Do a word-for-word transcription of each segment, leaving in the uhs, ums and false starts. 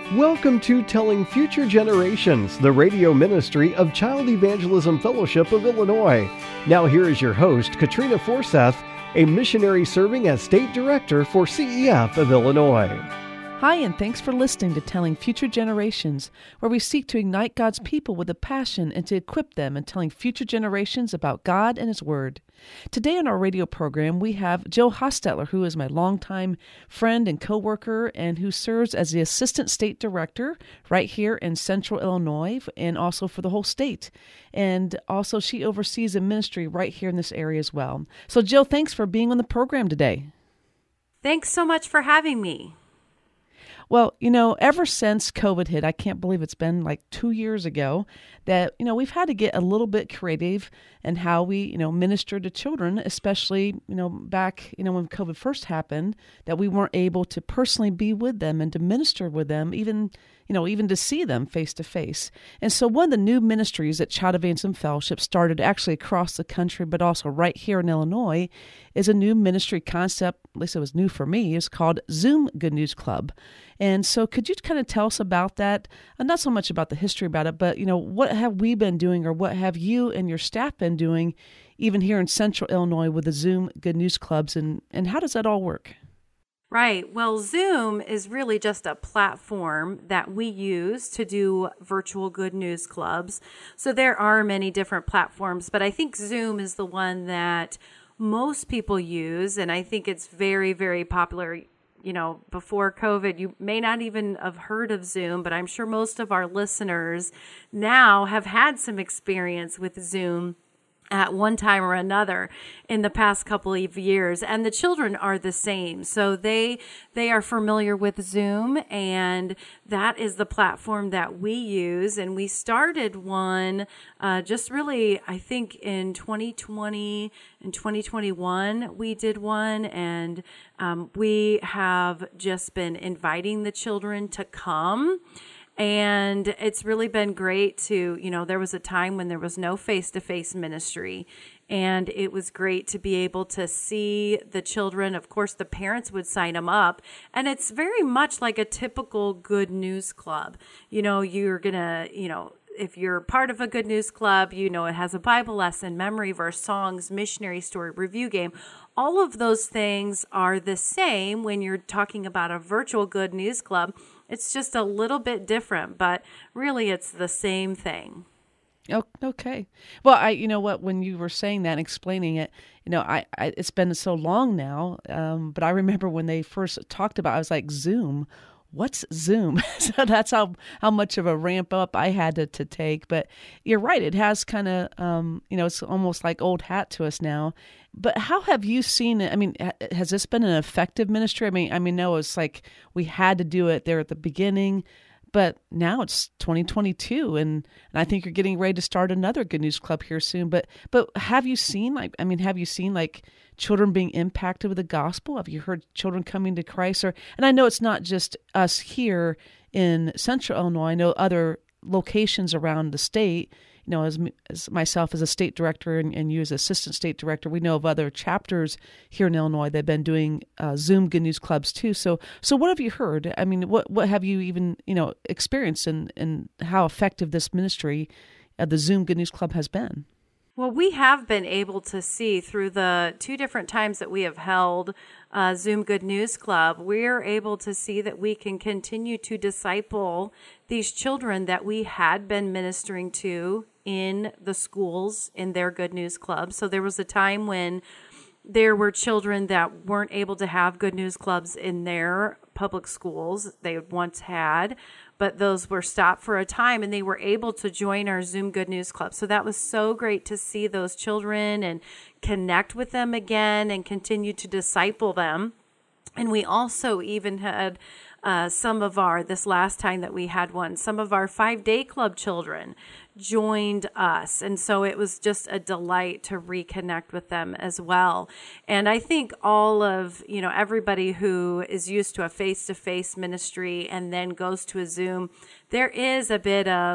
Welcome to Telling Future Generations, the radio ministry of Child Evangelism Fellowship of Illinois. Now here is your host, Katrina Forseth, a missionary serving as State Director for C E F of Illinois. Hi, and thanks for listening to Telling Future Generations, where we seek to ignite God's people with a passion and to equip them in telling future generations about God and His Word. Today on our radio program, we have Joe Hostetler, who is my longtime friend and co-worker and who serves as the Assistant State Director right here in Central Illinois and also for the whole state. And also she oversees a ministry right here in this area as well. So Joe, thanks for being on the program today. Thanks so much for having me. Well, you know, ever since COVID hit, I can't believe it's been like two years ago, that, you know, we've had to get a little bit creative in how we, you know, minister to children, especially, you know, back, you know, when COVID first happened, that we weren't able to personally be with them and to minister with them, even, you know, even to see them face to face. And so one of the new ministries that Child Evangelism Fellowship started actually across the country, but also right here in Illinois, is a new ministry concept, at least it was new for me, is called Zoom Good News Club. And so could you kind of tell us about that? And not so much about the history about it, but, you know, what have we been doing or what have you and your staff been doing even here in Central Illinois with the Zoom Good News Clubs, and, and how does that all work? Right. Well, Zoom is really just a platform that we use to do virtual good news clubs. So there are many different platforms, but I think Zoom is the one that most people use, and I think it's very, very popular. You know, before COVID, you may not even have heard of Zoom, but I'm sure most of our listeners now have had some experience with Zoom at one time or another in the past couple of years. And the children are the same. So they they are familiar with Zoom, and that is the platform that we use. And we started one uh, just really, I think, in twenty twenty and twenty twenty-one, we did one. And um, we have just been inviting the children to come. And it's really been great to, you know, there was a time when there was no face-to-face ministry, and it was great to be able to see the children. Of course, the parents would sign them up, and it's very much like a typical good news club. You know, you're going to, you know, if you're part of a good news club, you know, it has a Bible lesson, memory verse, songs, missionary story, review game. All of those things are the same when you're talking about a virtual good news club. It's just a little bit different, but really it's the same thing. Oh, okay. Well, I, you know what, when you were saying that and explaining it, you know, I, I it's been so long now, um, but I remember when they first talked about it, I was like, Zoom, what's Zoom? So that's how, how much of a ramp up I had to, to take. But you're right, it has kind of, um, you know, it's almost like old hat to us now. But how have you seen it? I mean, has this been an effective ministry? I mean, I mean, no, it's like we had to do it there at the beginning, but now it's twenty twenty-two, and, and I think you're getting ready to start another Good News Club here soon. But but have you seen like I mean, have you seen like children being impacted with the gospel? Have you heard children coming to Christ? Or and I know it's not just us here in Central Illinois. I know other locations around the state. You know, as, as myself as a state director and, and you as assistant state director, we know of other chapters here in Illinois that have been doing uh, Zoom Good News Clubs too. So, so what have you heard? I mean, what what have you even you know experienced, and and how effective this ministry of the Zoom Good News Club has been? Well, we have been able to see through the two different times that we have held uh, Zoom Good News Club, we're able to see that we can continue to disciple these children that we had been ministering to in the schools in their Good News Club. So there was a time when there were children that weren't able to have Good News Clubs in their public schools they once had, but those were stopped for a time, and they were able to join our Zoom Good News Club. So that was so great to see those children and connect with them again and continue to disciple them. And we also even had uh, some of our, this last time that we had one, some of our five-day club children joined us. And so it was just a delight to reconnect with them as well. And I think all of, you know, everybody who is used to a face-to-face ministry and then goes to a Zoom, there is a bit of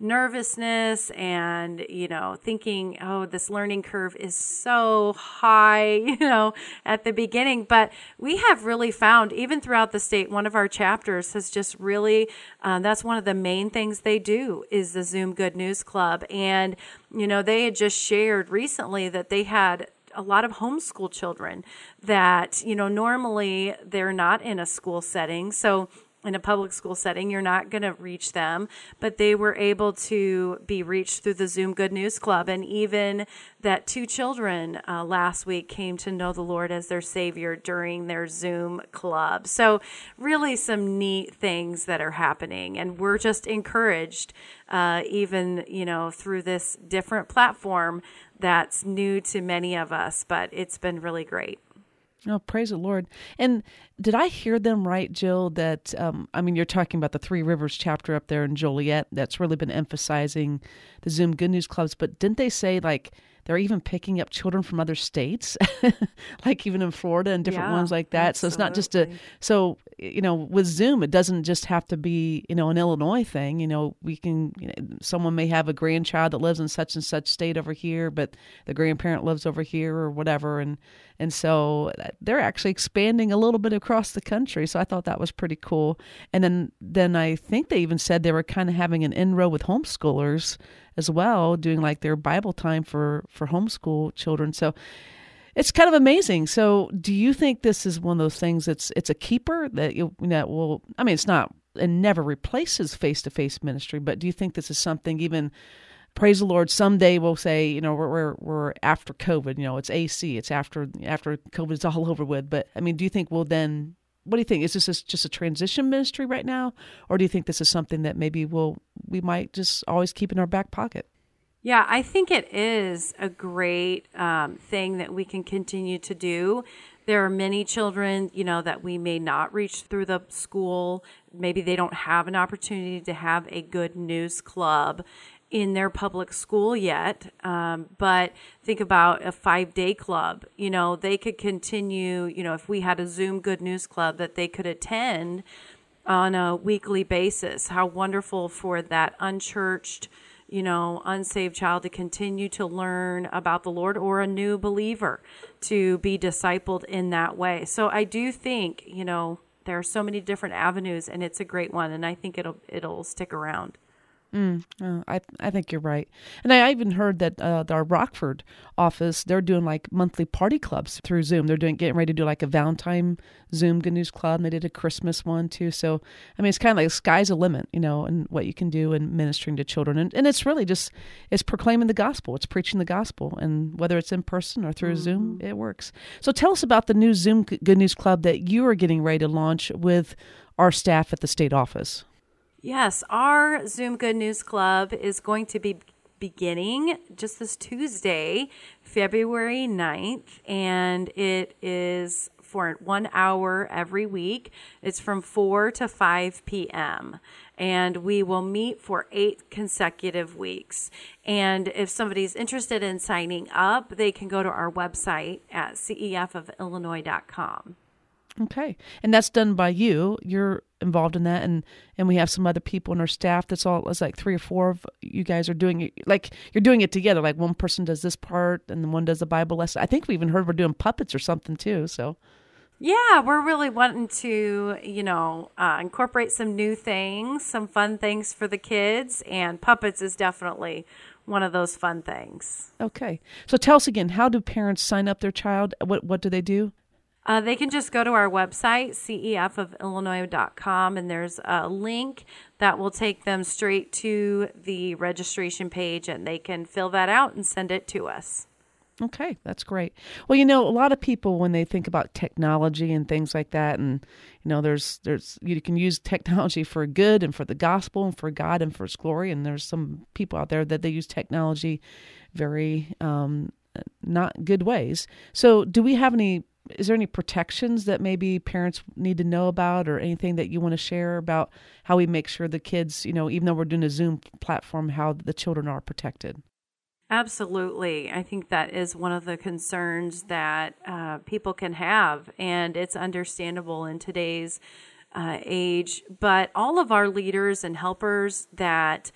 nervousness and, you know, thinking, oh, this learning curve is so high, you know, at the beginning. But we have really found, even throughout the state, one of our chapters has just really, um, that's one of the main things they do is the Zoom Good News Club. And, you know, they had just shared recently that they had a lot of homeschool children that, you know, normally they're not in a school setting. So in a public school setting, you're not going to reach them, but they were able to be reached through the Zoom Good News Club. And even that two children uh, last week came to know the Lord as their Savior during their Zoom club. So really some neat things that are happening. And we're just encouraged, uh, even, you know, through this different platform that's new to many of us, but it's been really great. Oh, praise the Lord. And did I hear them right, Jill, that, um, I mean, you're talking about the Three Rivers chapter up there in Joliet that's really been emphasizing the Zoom Good News Clubs, but didn't they say, like, they're even picking up children from other states, like even in Florida and different Yeah, ones like that. So it's not just a, so, you know, with Zoom, it doesn't just have to be, you know, an Illinois thing. You know, we can, you know, someone may have a grandchild that lives in such and such state over here, but the grandparent lives over here or whatever. And, and so they're actually expanding a little bit across the country. So I thought that was pretty cool. And then, then I think they even said they were kind of having an inroad with homeschoolers as well, doing like their Bible time for, for homeschool children. So it's kind of amazing. So do you think this is one of those things that's, it's a keeper that you that will, I mean, it's not, it never replaces face-to-face ministry, but do you think this is something even, praise the Lord, someday we'll say, you know, we're, we're, we're after COVID, you know, it's A C, it's after, after COVID's all over with. But I mean, do you think we'll then, what do you think? Is this just a transition ministry right now? Or do you think this is something that maybe we'll, we might just always keep in our back pocket? Yeah, I think it is a great um, thing that we can continue to do. There are many children, you know, that we may not reach through the school. Maybe they don't have an opportunity to have a good news club in their public school yet. Um, but think about a five-day club. You know, they could continue, you know, if we had a Zoom Good News Club that they could attend on a weekly basis. How wonderful for that unchurched, you know, unsaved child to continue to learn about the Lord, or a new believer to be discipled in that way. So I do think, you know, there are so many different avenues, and it's a great one, and I think it'll it'll stick around. Mm, oh, I I think you're right. And I even heard that uh, our Rockford office, they're doing like monthly party clubs through Zoom. They're doing getting ready to do like a Valentine Zoom Good News Club, and they did a Christmas one too. So, I mean, it's kind of like the sky's the limit, you know, and what you can do in ministering to children. And, and it's really just, it's proclaiming the gospel. It's preaching the gospel. And whether it's in person or through mm-hmm. Zoom, it works. So tell us about the new Zoom Good News Club that you are getting ready to launch with our staff at the state office. Yes, our Zoom Good News Club is going to be beginning just this Tuesday, February ninth, and it is for one hour every week. It's from four to five p.m., and we will meet for eight consecutive weeks. And if somebody's interested in signing up, they can go to our website at c e f of illinois dot com. Okay. And that's done by you. You're involved in that. And, and we have some other people in our staff. That's all, it's like three or four of you guys are doing it. Like you're doing it together. Like one person does this part and then one does the Bible lesson. I think we even heard we're doing puppets or something too. So yeah, we're really wanting to, you know, uh, incorporate some new things, some fun things for the kids. And puppets is definitely one of those fun things. Okay. So tell us again, how do parents sign up their child? What, what do they do? Uh, they can just go to our website, c e f of illinois dot com, and there's a link that will take them straight to the registration page, and they can fill that out and send it to us. Okay, that's great. Well, you know, a lot of people, when they think about technology and things like that, and, you know, there's, there's, you can use technology for good and for the gospel and for God and for His glory, and there's some people out there that they use technology very um, not good ways. So do we have any Is there any protections that maybe parents need to know about, or anything that you want to share about how we make sure the kids, you know, even though we're doing a Zoom platform, how the children are protected? Absolutely. I think that is one of the concerns that uh, people can have, and it's understandable in today's uh, age. But all of our leaders and helpers that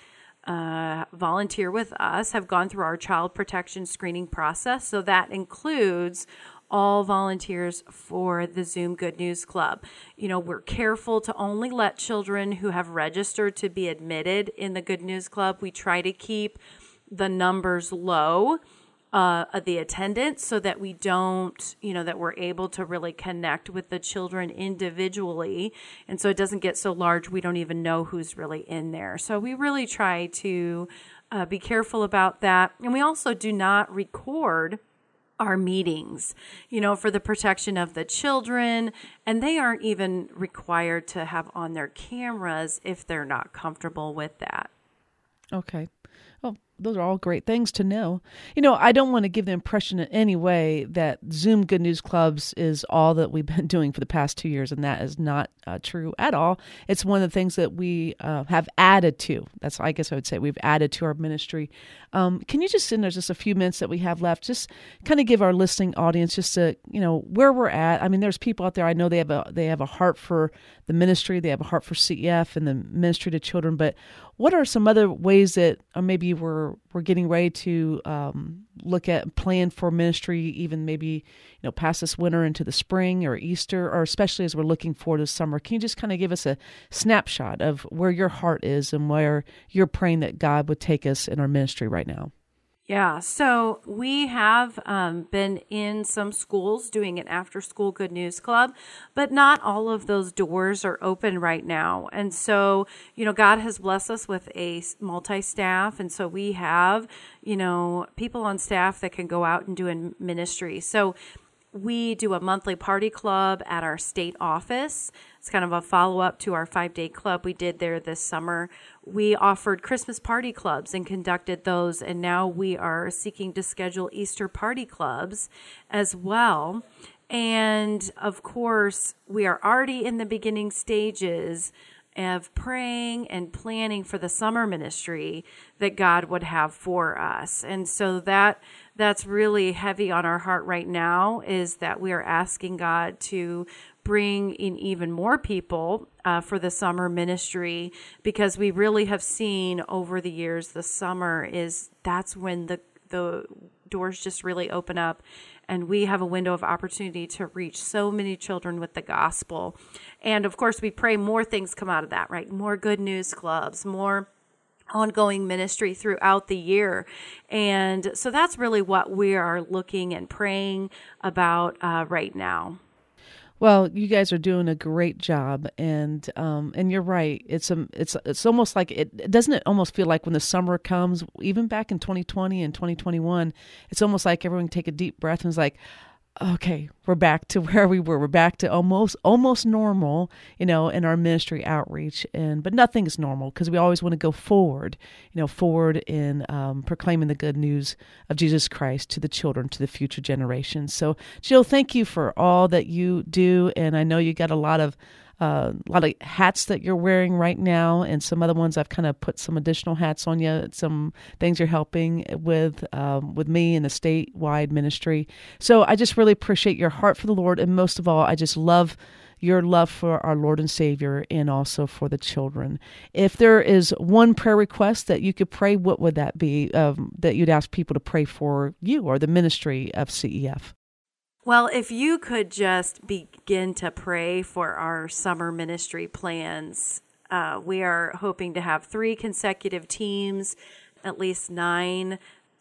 uh, volunteer with us have gone through our child protection screening process. So that includes all volunteers for the Zoom Good News Club. You know, we're careful to only let children who have registered to be admitted in the Good News Club. We try to keep the numbers low, uh, of the attendance, so that we don't, you know, that we're able to really connect with the children individually. And so it doesn't get so large, we don't even know who's really in there. So we really try to uh, be careful about that. And we also do not record our meetings, you know, for the protection of the children, and they aren't even required to have on their cameras if they're not comfortable with that. Okay. Well, those are all great things to know. You know, I don't want to give the impression in any way that Zoom Good News Clubs is all that we've been doing for the past two years, and that is not uh, true at all. It's one of the things that we uh, have added to. That's, I guess I would say, we've added to our ministry. Um, can you just, in there's just a few minutes that we have left, just kind of give our listening audience just a, you know, where we're at. I mean, there's people out there, I know they have a they have a heart for the ministry, they have a heart for C E F and the ministry to children, but what are some other ways that or maybe we're we're getting ready to um, look at plan for ministry, even maybe, you know, past this winter into the spring or Easter, or especially as we're looking forward to summer? Can you just kind of give us a snapshot of where your heart is and where you're praying that God would take us in our ministry right now? Yeah, so we have um, been in some schools doing an after-school Good News Club, but not all of those doors are open right now. And so, you know, God has blessed us with a multi-staff, and so we have, you know, people on staff that can go out and do in ministry. So we do a monthly party club at our state office. It's kind of a follow-up to our five-day club we did there this summer. We offered Christmas party clubs and conducted those, and now we are seeking to schedule Easter party clubs as well. And, of course, we are already in the beginning stages of praying and planning for the summer ministry that God would have for us. And so that that's really heavy on our heart right now, is that we are asking God to bring in even more people uh, for the summer ministry, because we really have seen over the years the summer is that's when the the doors just really open up, and we have a window of opportunity to reach so many children with the gospel. And of course, we pray more things come out of that, right? More Good News Clubs, more ongoing ministry throughout the year. And so that's really what we are looking and praying about uh, right now. Well, you guys are doing a great job, and um, and you're right. It's um, it's it's almost like it doesn't it almost feel like when the summer comes, even back in twenty twenty and twenty twenty-one, it's almost like everyone can take a deep breath and is like, okay, we're back to where we were. We're back to almost almost normal, you know, in our ministry outreach. And but nothing is normal, because we always want to go forward, you know, forward in um, proclaiming the good news of Jesus Christ to the children, to the future generations. So, Jill, thank you for all that you do, and I know you got a lot of Uh, a lot of hats that you're wearing right now, and some other ones I've kind of put some additional hats on you, some things you're helping with um, with me in the statewide ministry. So I just really appreciate your heart for the Lord, and most of all, I just love your love for our Lord and Savior, and also for the children. If there is one prayer request that you could pray, what would that be, um, that you'd ask people to pray for you or the ministry of C E F? Well, if you could just begin to pray for our summer ministry plans. Uh, we are hoping to have three consecutive teams, at least nine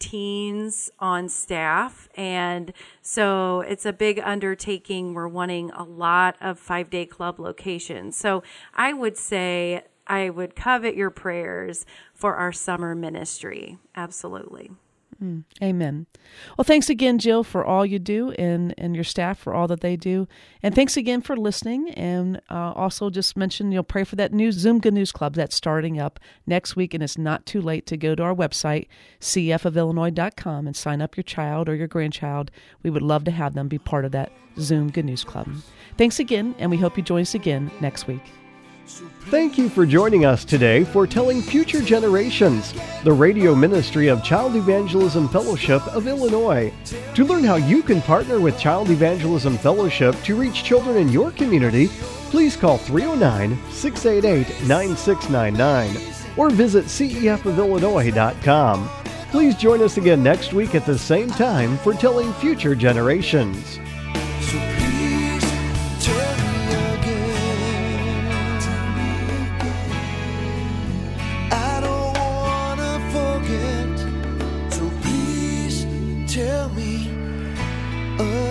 teens on staff. And so it's a big undertaking. We're wanting a lot of five-day club locations. So I would say I would covet your prayers for our summer ministry. Absolutely. Mm, amen. Well, thanks again, Jill, for all you do, and, and your staff for all that they do. And thanks again for listening. And uh, also just mention, you'll pray for that new Zoom Good News Club that's starting up next week. And it's not too late to go to our website, c f of illinois dot com, and sign up your child or your grandchild. We would love to have them be part of that Zoom Good News Club. Thanks again, and we hope you join us again next week. Thank you for joining us today for Telling Future Generations, the radio ministry of Child Evangelism Fellowship of Illinois. To learn how you can partner with Child Evangelism Fellowship to reach children in your community, please call three oh nine, six eight eight, nine six nine nine. or visit C E F of Illinois dot com. Please join us again next week at the same time for Telling Future Generations. So please tell me again. I don't wanna forget. So please tell me again.